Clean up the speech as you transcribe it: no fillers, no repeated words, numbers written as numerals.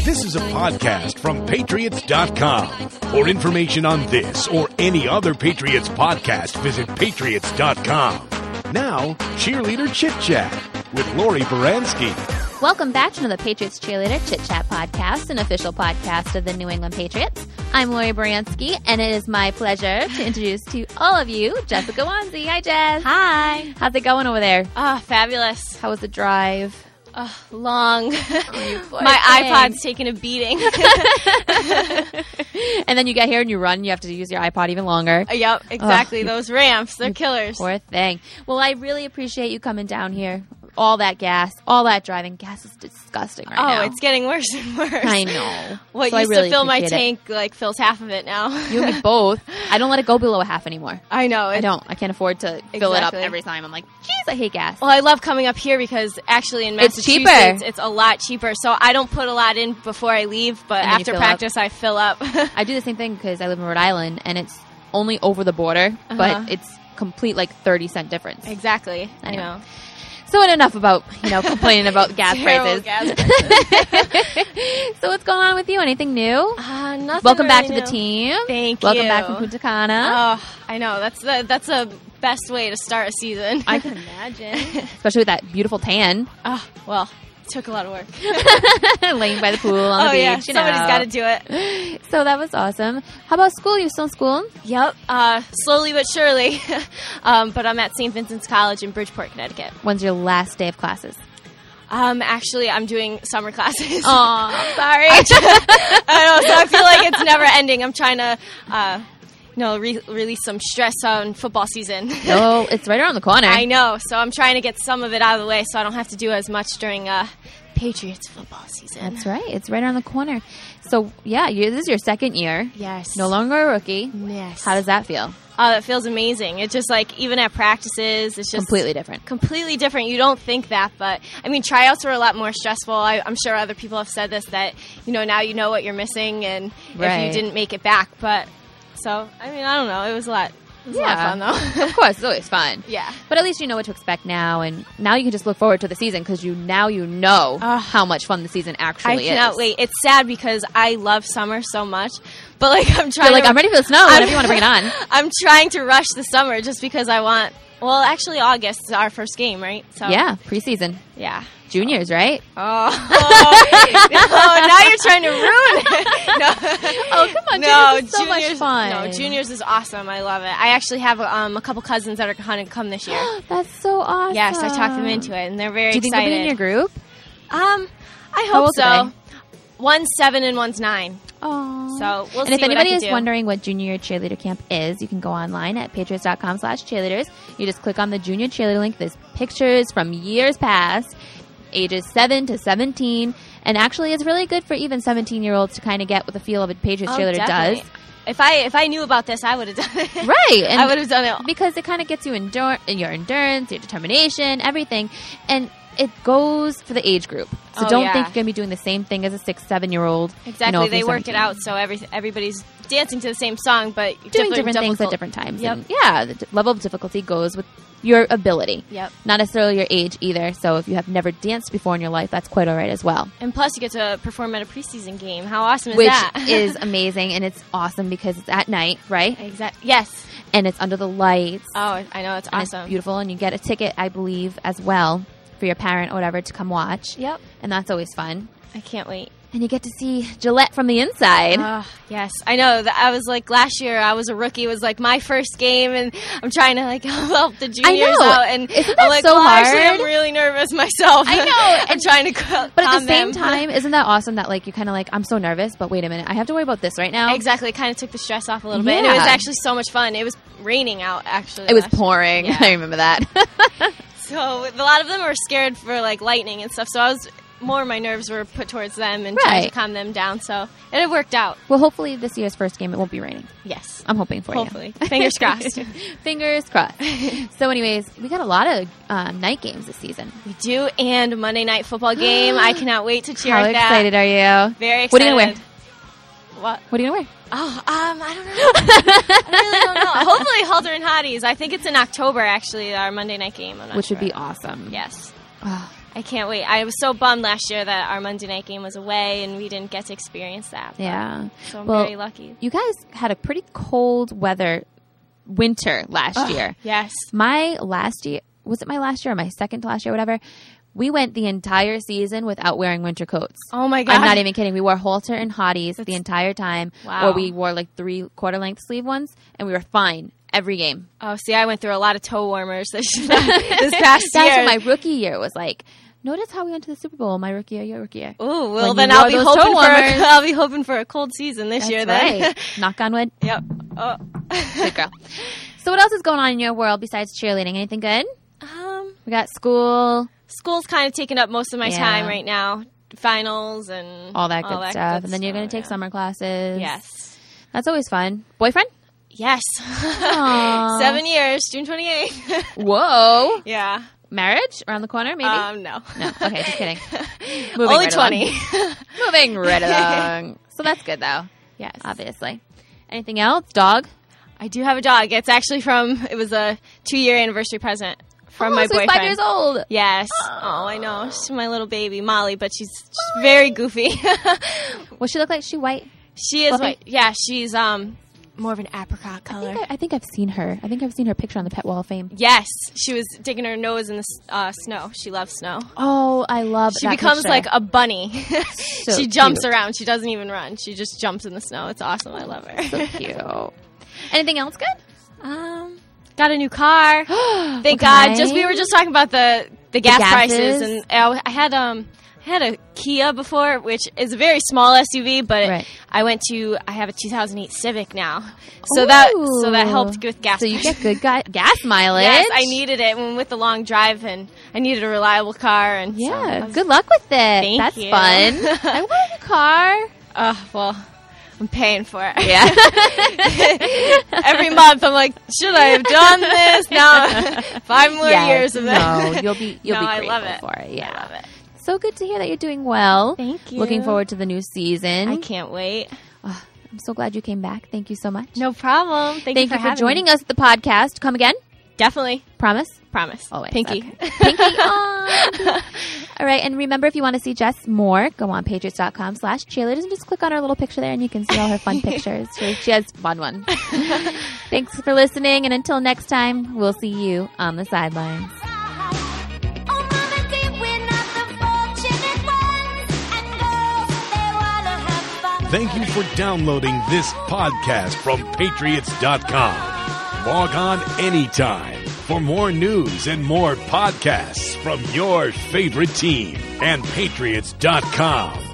This is a podcast from Patriots.com. For information on this or any other Patriots podcast, visit Patriots.com. Now, Cheerleader Chit Chat with Lori Baranski. Welcome back to another Patriots Cheerleader Chit Chat podcast, an official podcast of the New England Patriots. I'm Lori Baranski, and it is my pleasure to introduce to all of you Jessica Wanzi. Hi, Jess. Hi. How's it going over there? Fabulous. How was the drive? Long. My My iPod's taking a beating. And then you get here and you run. You have to use your iPod even longer. Yep, exactly. Those ramps, they're killers. Poor thing. Well, I really appreciate you coming down here. All that gas, all that driving. Gas is disgusting right now. Oh, it's getting worse and worse. I know. What So used I really to fill my appreciate tank fills half of it now. You and me both. I don't let it go below a half anymore. I know. I don't. I can't afford to fill it up Exactly. every time. I'm like, geez, I hate gas. Well, I love coming up here because actually in It's Massachusetts, cheaper. it's a lot cheaper. So I don't put a lot in before I leave, but And then you after fill practice, I fill up. I do the same thing because I live in Rhode Island, and it's only over the border, but it's complete 30-cent difference. Exactly. I I know. know. So enough about complaining about gas Terrible prices. gas So what's going on with you? Anything new? Nothing Welcome back to really the new. team. Thank Welcome you. back from Punta Cana. Oh, I know. That's a best way to start a season. I can imagine, especially with that beautiful tan, Oh, well, it took a lot of work. laying by the pool on the beach. Yeah, you know. somebody's got to do it. So that was awesome. How about school? You still in school? Yep, slowly but surely. But I'm at St. Vincent's College in Bridgeport, Connecticut. When's your last day of classes? Actually, I'm doing summer classes. Oh, I'm sorry. I know, so I feel like it's never ending. I'm trying to, release some stress on football season. No, it's right around the corner. I know, so I'm trying to get some of it out of the way so I don't have to do as much during Patriots football season. That's right. It's right around the corner. So, yeah, this is your second year. Yes. No longer a rookie. Yes. How does that feel? Oh, that feels amazing. It's just even at practices, it's just Completely different. Completely different. You don't think that, but I mean, tryouts are a lot more stressful. I'm sure other people have said this, that now you know what you're missing, and Right. if you didn't make it back. But so I mean, I don't know. It was a lot. It was a lot of fun though. Of course, it's always fun. Yeah. But at least you know what to expect now, and now you can just look forward to the season because you know how much fun the season I actually is. cannot wait. It's sad because I love summer so much, but I'm trying. You're like, I'm ready for the snow. Whenever you want to bring it on. I'm trying to rush the summer just because I want. Well, actually, August is our first game, right? So Yeah, preseason. yeah. Juniors, right? Oh, now you're trying to ruin it. No. Oh, come on. No, Juniors is so much fun. No, juniors is awesome. I love it. I actually have a couple cousins that are going to come this year. That's so awesome. Yes, I talked them into it, and they're very Do you think excited. they'll be in your group? I How hope old so. are they? One's 7 and one's 9. Oh. So we'll and see if what I anybody can is do. wondering what Junior Cheerleader Camp is, you can go online at patriots.com/cheerleaders. You just click on the Junior Cheerleader link. There's pictures from years past, ages 7 to 17. And actually, it's really good for even 17-year-olds to kind of get what the feel of a Patriots cheerleader definitely. does. If I knew about this, I would have done it. Right. And I would have done it. because it kind of gets you in your endurance, your determination, everything. And it goes for the age group. So Oh, don't yeah. think you're going to be doing the same thing as a 6, 7-year-old. Exactly. If They you're work it 17. out so everybody's dancing to the same song, but Doing different things at different times. Yep. And yeah, the level of difficulty goes with your ability. Yep. Not necessarily your age either. So if you have never danced before in your life, that's quite all right as well. And plus, you get to perform at a preseason game. How awesome is Which that? is amazing. And it's awesome because it's at night, right? Exactly. Yes. And it's under the lights. Oh, I know. It's And awesome. It's beautiful. And you get a ticket, I believe, as well for your parent or whatever to come watch. Yep. And that's always fun. I can't wait. And you get to see Gillette from the inside. Yes, I know. I was last year, I was a rookie. It was my first game, and I'm trying to help the juniors know. out. And Isn't I'm that so Actually, hard? I'm really nervous myself. I know. I'm trying to But at calm the same them. time, isn't that awesome that you're kind of I'm so nervous, but wait a minute, I have to worry about this right now? Exactly. It kind of took the stress off a little bit. And it was Yeah. actually so much fun. It was raining out, actually. It was last year. pouring. Yeah. I remember that. So a lot of them were scared for lightning and stuff. So I was more of my nerves were put towards them and trying to Right. calm them down. So it worked out. Well, hopefully this year's first game, it won't be raining. Yes. I'm hoping for Hopefully. you. Fingers crossed. Fingers crossed. So anyways, we got a lot of night games this season. We do, and a Monday night football game. I cannot wait to cheer How at that. excited are you? Very excited. What are you going to wear? What? What are you going to wear? Oh, I don't know. I really don't know. Hopefully Halter and Hotties. I think it's in October, actually, our Monday night game. I'm not Which would sure. be awesome. Yes. Oh, I can't wait. I was so bummed last year that our Monday night game was away and we didn't get to experience that. Yeah. So I'm very lucky. You guys had a pretty cold winter last year. Yes. My last year, was it my last year or my second to last year, whatever? We went the entire season without wearing winter coats. Oh my God. I'm not even kidding. We wore halter and hotties the entire time. Wow. Or we wore like 3/4 length sleeve ones, and we were fine every game. Oh, see, I went through a lot of toe warmers this past That's year. what my rookie year was like. Notice how we went to the Super Bowl my rookie year, your rookie year. Ooh, well When then you I'll wore be those hoping toe warmers. I'll be hoping for a cold season this year then. Right. Knock on wood. Yep. Oh. Good girl. So what else is going on in your world besides cheerleading? Anything good? We got school. School's kind of taking up most of my Yeah. time right now. Finals and All that good stuff. And then you're going to take yeah. summer classes. Yes. That's always fun. Boyfriend? Yes. Aww. 7 years, June 28th. Whoa. Yeah. Marriage? Around the corner, maybe? No. No. Okay, just kidding. Moving Only right 20. along. Moving right along. So that's good, though. Yes. Obviously. Anything else? Dog? I do have a dog. It's actually it was a 2-year anniversary present from my so he's boyfriend. 5 years old. Yes. Oh, I know. She's my little baby, Molly, but she's very goofy. What's she look like? She white? She is Fluffy? white. Yeah, she's more of an apricot color. I think I've seen her. I think I've seen her picture on the Pet Wall of Fame. Yes, she was digging her nose in the snow. She loves snow. Oh, I love She that becomes picture. like a bunny. So she jumps cute. around. She doesn't even run. She just jumps in the snow. It's awesome. I love her. So cute. Anything else good? Got a new car. Thank Okay. God. We were just talking about the gas gases. prices, and I had a Kia before, which is a very small SUV, but Right. I have a 2008 Civic now, so that helped with gas. So you prices. get good gas mileage. Yes, I needed it with the long drive, and I needed a reliable car. And so I Yeah, was- good luck with it. Thank That's you. fun. I want a car. Well, I'm paying for it. Yeah. Every month, I'm like, should I have done this? Now, 5 more years of that. No, you'll be No, I grateful love it. for it. Yeah. I love it. So good to hear that you're doing well. Thank you. Looking forward to the new season. I can't wait. I'm so glad you came back. Thank you so much. No problem. Thank you for having joining me. us at the podcast. Come again? Definitely. Promise? Promise. Always. Pinky. Okay. Pinky on. All right. And remember, if you want to see Jess more, go on patriots.com/cheerleaders and just click on her little picture there and you can see all her fun pictures. She has a fun one. Thanks for listening. And until next time, we'll see you on the sidelines. Thank you for downloading this podcast from Patriots.com. Log on anytime for more news and more podcasts from your favorite team and Patriots.com.